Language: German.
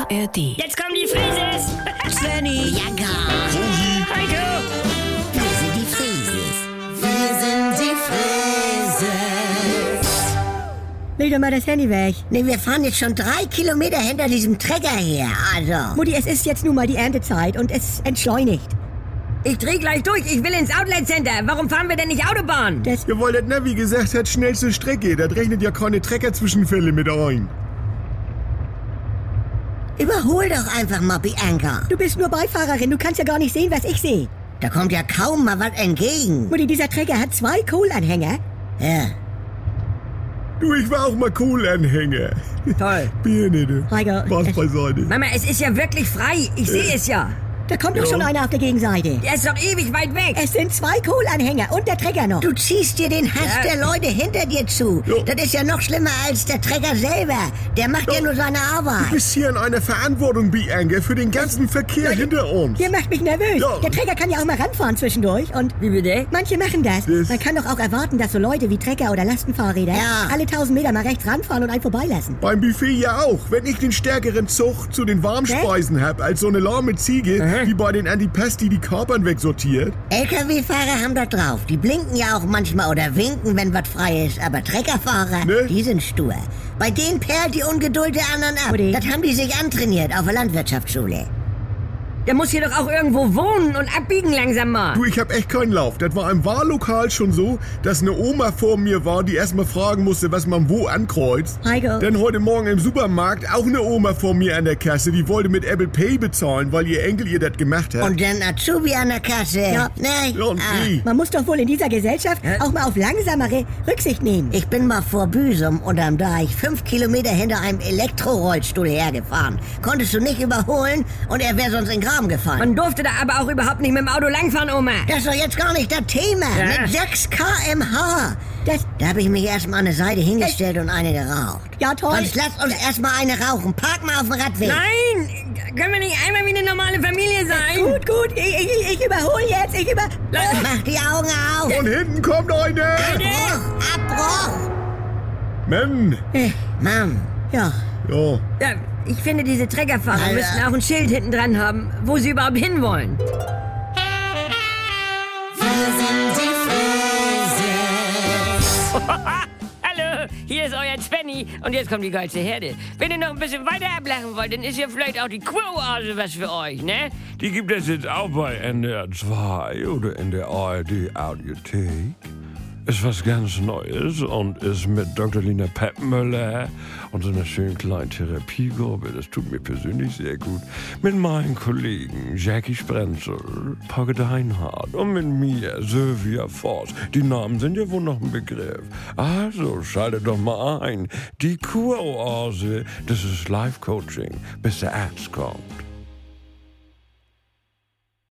ARD. Jetzt kommen die Frieses! Svenny, ja gar. Heiko! Wir sind die Frieses. Wir sind die Frieses. Leg doch mal das Handy weg. Nee, wir fahren jetzt schon 3 Kilometer hinter diesem Trecker her, also. Mutti, es ist jetzt nun mal die Erntezeit und es entschleunigt. Ich dreh gleich durch, ich will ins Outlet Center. Warum fahren wir denn nicht Autobahn? Das, Ja, weil das Navi gesagt hat, schnellste Strecke. Das rechnet ja keine Trecker-Zwischenfälle mit ein. Überhol doch einfach mal Bianca. du bist nur Beifahrerin, du kannst ja gar nicht sehen, was ich sehe. Da kommt ja kaum mal was entgegen. Mutti, dieser Trecker hat 2 Kohlanhänger. Ja. Du, ich war auch mal Kohlanhänger. Toll. Birne, du. Heiko, Spaß beiseite. Mama, es ist ja wirklich frei. Ich sehe es ja. da kommt doch schon einer auf der Gegenseite. Der ist doch ewig weit weg. Es sind 2 Kohlanhänger und der Trecker noch. Du ziehst dir den Hass Ja. der Leute hinter dir zu. Ja. Das ist ja noch schlimmer als der Trecker selber. Der macht ja nur seine Du Arbeit. bist hier in einer Verantwortung, Bianca, für den ganzen Verkehr hinter uns. Ihr macht mich nervös. Ja. Der Trecker kann ja auch mal ranfahren zwischendurch und Wie bitte? manche machen das. Das- Man kann doch auch erwarten, dass so Leute wie Trecker oder Lastenfahrräder Ja. alle 1000 Meter mal rechts ranfahren und einen vorbeilassen. Beim Buffet ja auch. Wenn ich den stärkeren Zug zu den Warmspeisen hab, als so eine lahme Ziege, die bei den Antipasti die Kapern wegsortiert. LKW-Fahrer haben das drauf. Die blinken ja auch manchmal oder winken, wenn was frei ist. Aber Treckerfahrer, Ne? die sind stur. Bei denen perlt die Ungeduld der anderen ab. Mutti. Das haben die sich antrainiert auf der Landwirtschaftsschule. Der muss hier doch auch irgendwo wohnen und abbiegen langsam mal. Du, ich hab echt keinen Lauf. Das war im Wahllokal schon so, dass eine Oma vor mir war, die erstmal fragen musste, was man wo ankreuzt. Heiko. Denn heute Morgen im Supermarkt auch eine Oma vor mir an der Kasse, die wollte mit Apple Pay bezahlen, weil ihr Enkel ihr das gemacht hat. Und dann Azubi an der Kasse. Ja. Nee. Ja, und wie? Man muss doch wohl in dieser Gesellschaft auch mal auf langsamere Rücksicht nehmen. Ich bin mal vor Büsum unterm Deich 5 Kilometer hinter einem Elektrorollstuhl hergefahren. Konntest du nicht überholen und er wäre sonst in den Graben gefallen. Man durfte da aber auch überhaupt nicht mit dem Auto langfahren, Oma. Das ist doch jetzt gar nicht das Thema. Ja. Mit 6 km/h. Das, Da habe ich mich erstmal an eine Seite hingestellt und eine geraucht. ja toll. Sonst lasst uns erstmal eine rauchen. Park mal auf dem Radweg. Nein! Können wir nicht einmal wie eine normale Familie sein? Gut, ich überhole jetzt, Mach die Augen auf. Von hinten kommt eine! Abbruch, Abbruch. Mann! Mann, Ja, Ja. Ja, ich finde, diese Treckerfahrer Alter. müssten auch ein Schild hinten dran haben, wo sie überhaupt hinwollen. Hallo, hier ist euer Svenny und jetzt kommt die geilste Herde. Wenn ihr noch ein bisschen weiter ablachen wollt, dann ist ja vielleicht auch die Quo-Oase was für euch, ne? Die gibt es jetzt auch bei NDR 2 oder in der ARD Audiothek. Ist was ganz Neues und ist mit Dr. Lina Peppmüller und so einer schönen kleinen Therapiegruppe, das tut mir persönlich sehr gut, mit meinen Kollegen Jackie Sprenzel, Pogge Deinhardt und mit mir Sylvia Voss. Die Namen sind ja wohl noch ein Begriff. Also schaltet doch mal ein. Die Kuroase, das ist Life-Coaching, bis der Arzt kommt.